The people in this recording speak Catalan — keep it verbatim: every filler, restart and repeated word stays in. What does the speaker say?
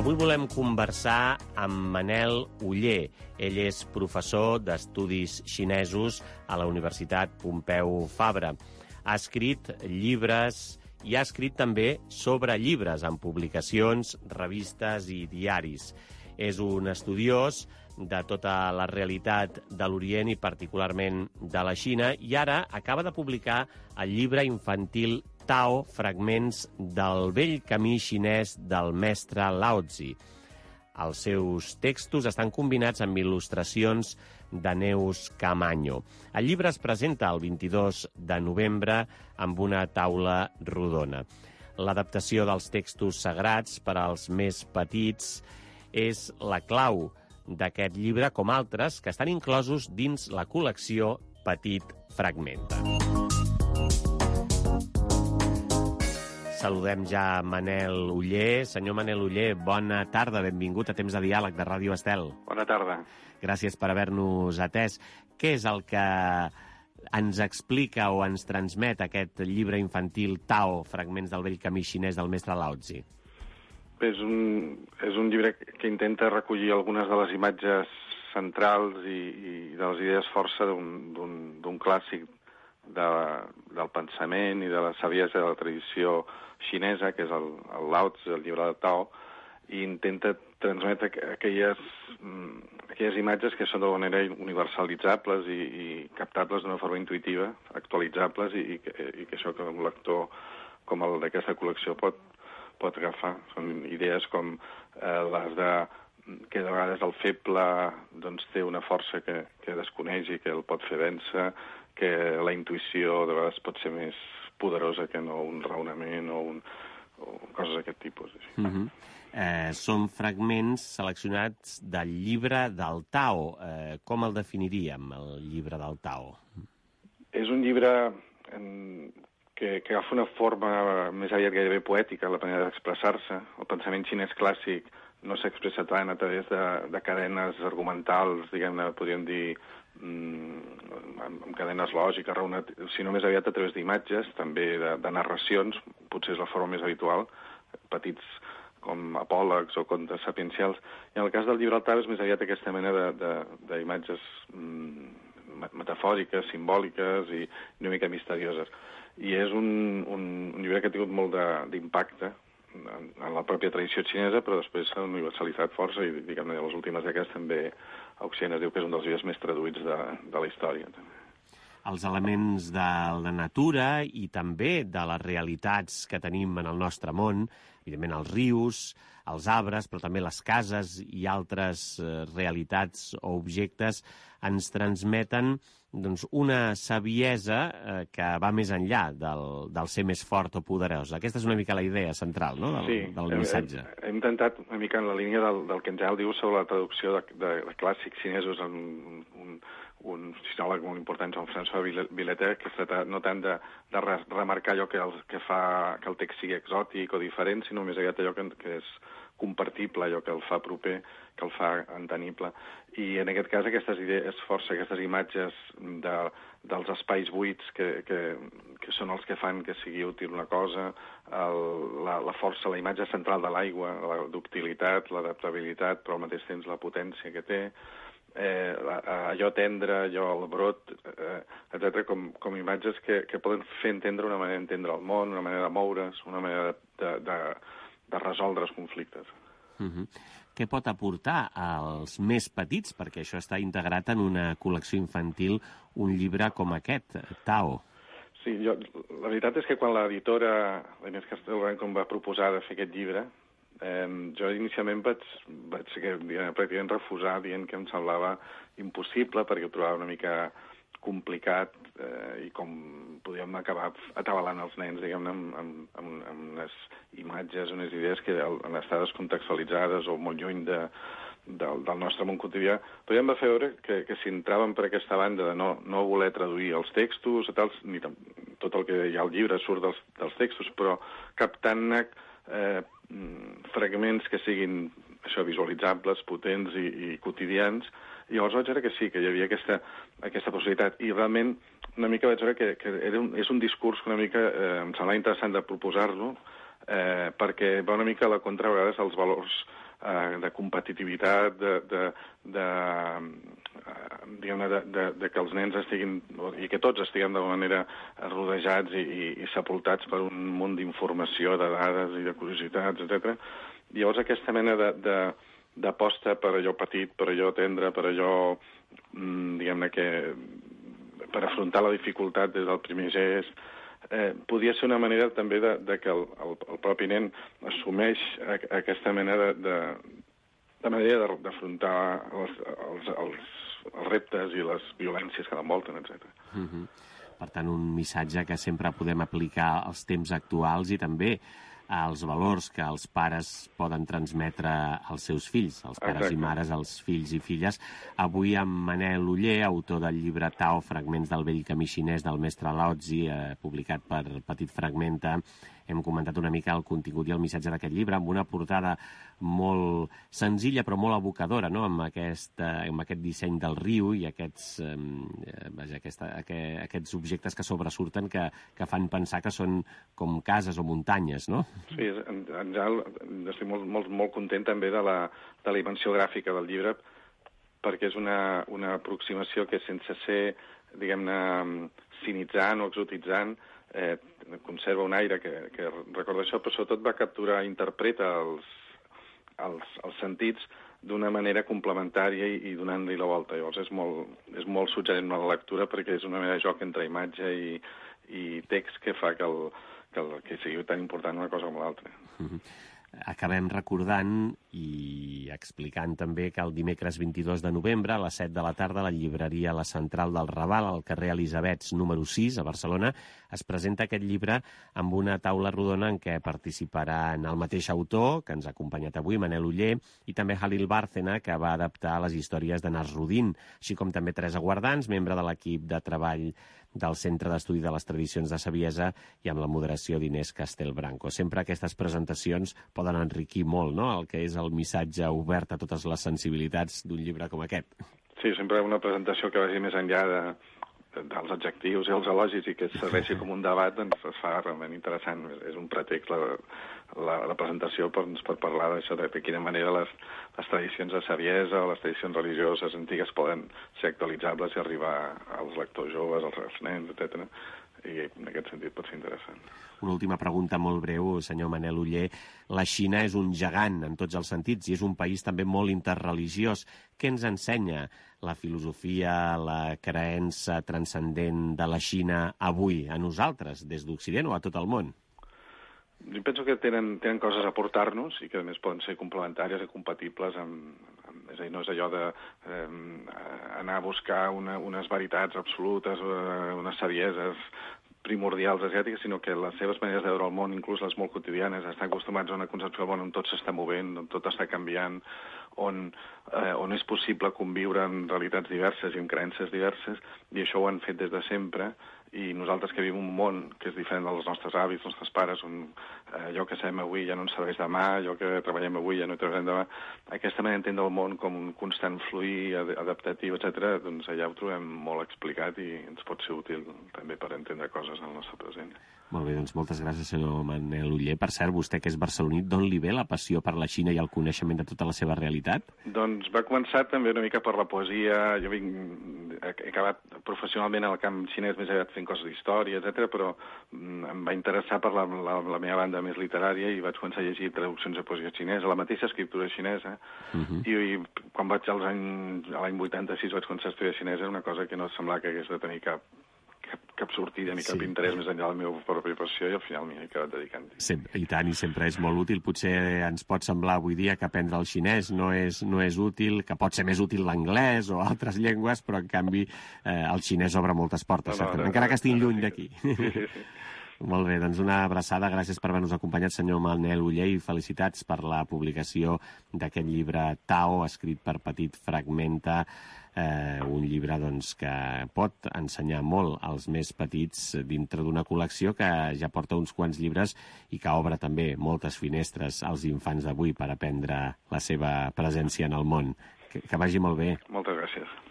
Avui volem conversar amb Manel Oller. Ell és professor d'estudis xinesos a la Universitat Pompeu Fabra. Ha escrit llibres i ha escrit també sobre llibres en publicacions, revistes i diaris. És un estudiós de tota la realitat de l'Orient i particularment de la Xina, i ara acaba de publicar el llibre infantil Tao, fragments del vell camí xinès del mestre Lao Tzu. Els seus textos estan combinats amb il·lustracions de Neus Camaño. El llibre es presenta el vint-i-dos de novembre amb una taula rodona. L'adaptació dels textos sagrats per als més petits és la clau d'aquest llibre, com altres que estan inclosos dins la col·lecció Petit Fragmenta. Saludem ja Manel Oller. Senyor Manel Oller, bona tarda, benvingut a Temps de Diàleg de Ràdio Estel. Bona tarda. Gràcies per haver-nos atès. Què és el que ens explica o ens transmet aquest llibre infantil Tao, fragments del vell camí xinès del mestre Lao Tzu? És un, és un llibre que intenta recollir algunes de les imatges centrals i, i de les idees força d'un clàssic de, del pensament i de la saviesa de la tradició xinesa, que és el, el Lao Tzu, el llibre de Tao, i intenta transmetre aquelles, aquelles imatges que són d'alguna manera universalitzables i, i captables d'una forma intuïtiva, actualitzables, i, i, que, i que això que un lector com el d'aquesta col·lecció pot, pot agafar. Són idees com eh, les de que de vegades el feble doncs, té una força que, que desconeix i que el pot fer vèncer, que la intuïció de vegades pot ser més poderosa que no un raonament o, un, o coses d'aquest tipus. Mm -hmm. eh, són fragments seleccionats del llibre del Tao. Eh, com el definiríem, el llibre del Tao? És un llibre en, que, que agafa una forma més aviat gairebé poètica, la manera d'expressar-se. El pensament xinès clàssic no s'expressa tant a través de, de cadenes argumentals, diguem-ne, podríem dir, amb, amb cadenes lògiques, sinó més aviat a través d'imatges, també de, de narracions, potser és la forma més habitual, petits com apòlegs o contes sapiencials. I en el cas del llibre del Tao és més aviat aquesta mena d'imatges mm, metafòriques, simbòliques i una mica misterioses. I és un, un, un llibre que ha tingut molt d'impacte en, en la pròpia tradició xinesa, però després s'ha universalitzat força i, diguem-ne, en les últimes dècades també a Occident es diu que és un dels llibres més traduïts de, de la història. També. Els elements de la natura i també de les realitats que tenim en el nostre món, evidentment els rius, els arbres, però també les cases i altres eh, realitats o objectes ens transmeten doncs, una saviesa eh, que va més enllà del, del ser més fort o poderós. Aquesta és una mica la idea central, no?, del, sí, del missatge. Hem, hem intentat una mica en la línia del, del que en general diu sobre la traducció de, de, de clàssics xinesos en un, un, un sinòleg molt important, Jean-François Villeter, que es tracta no tant de, de remarcar allò que, el, que fa que el text sigui exòtic o diferent, sinó més aviat allò que, que és compartible, allò que el fa proper, que el fa entenible. I en aquest cas aquestes idees força, aquestes imatges de, dels espais buits que, que, que són els que fan que sigui útil una cosa, el, la, la força, la imatge central de l'aigua, la ductilitat, l'adaptabilitat, però al mateix temps la potència que té, eh, allò tendre, allò el brot, eh, etcètera, com, com imatges que, que poden fer entendre una manera d'entendre el món, una manera de moure's, una manera de, de, de resoldre els conflictes. Uh-huh. Què pot aportar als més petits, perquè això està integrat en una col·lecció infantil, un llibre com aquest, Tao? Sí, jo, la veritat és que quan l'editora, la Inés Castelblanco, va proposar de fer aquest llibre, eh, jo inicialment vaig, vaig pràcticament refusar, dient que em semblava impossible, perquè ho trobava una mica complicat eh, i com podíem acabar atabalant els nens, diguem-ne, amb, amb, amb, amb unes imatges, unes idees que han estat descontextualitzades o molt lluny de, del, del nostre món quotidià. Però ja em va fer veure que, que si entràvem per aquesta banda de no, no voler traduir els textos, tals, ni tot el que hi ha al llibre surt dels, dels textos, però captant-ne eh, fragments que siguin això, visualitzables, potents i, i quotidians. I llavors vaig veure que sí, que hi havia aquesta, aquesta possibilitat. I realment una mica vaig veure que, que era un, és un discurs que una mica eh, em semblava interessant de proposar-lo, eh, perquè va una mica a la contra a vegades els valors eh, de competitivitat, de, de, de, diguem-ne, de, de, de que els nens estiguin, i que tots estiguem d'alguna manera rodejats i, i, i sepultats per un munt d'informació, de dades i de curiositats, etcètera. Llavors aquesta mena de, de, d'aposta per allò petit, per allò tendre, per allò, diguem-ne, que per afrontar la dificultat des del primer gest, eh, podia ser una manera també de, de que el, el, el propi nen assumeix a, a aquesta mena de, de, de manera d'afrontar els, els, els, els reptes i les violències que l'envolten, etcètera. Mm-hmm. Per tant, un missatge que sempre podem aplicar als temps actuals i també als valors que els pares poden transmetre als seus fills, els pares Exacte. I mares, als fills i filles. Avui amb Manel Oller, autor del llibre Tao, fragments del vell camí xinès del mestre Laozi, eh, publicat per Petit Fragmenta, hem comentat una mica el contingut i el missatge d'aquest llibre, amb una portada molt senzilla però molt evocadora, no? amb, aquest, eh, amb aquest disseny del riu i aquests, eh, vaja, aquesta, aquest, aquests objectes que sobresurten que, que fan pensar que són com cases o muntanyes, no? Sí, en, en general estic molt, molt, molt content també de la, de la dimensió gràfica del llibre, perquè és una, una aproximació que sense ser, diguem-ne, cinitzant o exotitzant, eh, conserva un aire que, que recorda això, però sobretot va capturar, interpreta els, els, els sentits d'una manera complementària i, i donant-li la volta. Llavors és molt, és molt suggerent la lectura perquè és una mena de joc entre imatge i, i text que fa que, el, que, el, que sigui tan important una cosa com l'altra. Mm-hmm. Acabem recordant i explicant també que el dimecres vint-i-dos de novembre a les set de la tarda a la llibreria La Central del Raval, al carrer Elisabets número sis, a Barcelona, es presenta aquest llibre amb una taula rodona en què participaran el mateix autor, que ens ha acompanyat avui, Manel Oller, i també Halil Bárcena, que va adaptar les històries de Nasruddin, així com també Teresa Guardans, membre de l'equip de treball del Centre d'Estudi de les Tradicions de Saviesa i amb la moderació d'Inés Castelbranco. Sempre aquestes presentacions poden enriquir molt, no?, el que és el missatge obert a totes les sensibilitats d'un llibre com aquest. Sí, sempre una presentació que vagi més enllà de, de, dels adjectius i els elogis i que serveixi com un debat, doncs es fa realment interessant. És un pretext la, la, la presentació per, per parlar d'això, de, de quina manera les, les tradicions de saviesa o les tradicions religioses antigues poden ser actualitzables i arribar als lectors joves, als, als nens, etcètera. I en aquest sentit pot ser interessant. Una última pregunta molt breu, senyor Manel Oller. La Xina és un gegant en tots els sentits i és un país també molt interreligiós. Què ens ensenya la filosofia, la creença transcendent de la Xina avui a nosaltres, des d'Occident o a tot el món? Jo penso que tenen, tenen coses a aportar-nos i que a més poden ser complementàries i compatibles amb, amb és a dir, no és allò de eh, anar a buscar una, unes veritats absolutes, eh, unes savieses primordials asiàtiques, sinó que les seves maneres de veure el món, inclús les molt quotidianes, estan acostumats a una concepció del món on tot s'està movent, on tot està canviant, on, eh, on és possible conviure en realitats diverses i en creences diverses, i això ho han fet des de sempre, i nosaltres que vivim un món que és diferent dels nostres avis, dels nostres pares, on eh, allò que sabem avui ja no ens serveix demà, allò que treballem avui ja no hi treballarem demà, aquesta manera d'entendre el món com un constant fluir, ad adaptatiu, etcètera, doncs allà ho trobem molt explicat i ens pot ser útil també per entendre coses en el nostre present. Molt bé, doncs moltes gràcies, senyor Manel Oller. Per cert, vostè que és barceloní, d'on li ve la passió per la Xina i el coneixement de tota la seva realitat? Doncs va començar també una mica per la poesia. Jo vinc, he acabat professionalment en el camp xinès més aviat fent coses d'història, etcètera, però em va interessar per la, la, la meva banda més literària i vaig començar a llegir traduccions de poesia xinesa, la mateixa escriptura xinesa, uh-huh. I, i quan vaig als anys, a l'any vuitanta-sis vaig començar a estudiar xinesa, era una cosa que no semblava que hagués de tenir cap Cap, cap sortida ni cap sí. interès més enllà de la meva pròpia passió i al final m'hi he acabat dedicant. Sempre, I tant, i sempre és molt útil. Potser ens pot semblar avui dia que aprendre el xinès no és, no és útil, que pot ser més útil l'anglès o altres llengües, però en canvi eh, el xinès obre moltes portes, no, no, no, encara que estiguin lluny d'aquí. Sí, sí, sí. Molt bé, doncs una abraçada, gràcies per haver-nos acompanyat, senyor Manel Oller, i felicitats per la publicació d'aquest llibre Tao, escrit per Petit Fragmenta, eh, un llibre doncs, que pot ensenyar molt als més petits dintre d'una col·lecció que ja porta uns quants llibres i que obre també moltes finestres als infants d'avui per aprendre la seva presència en el món. Que, que vagi molt bé. Moltes gràcies.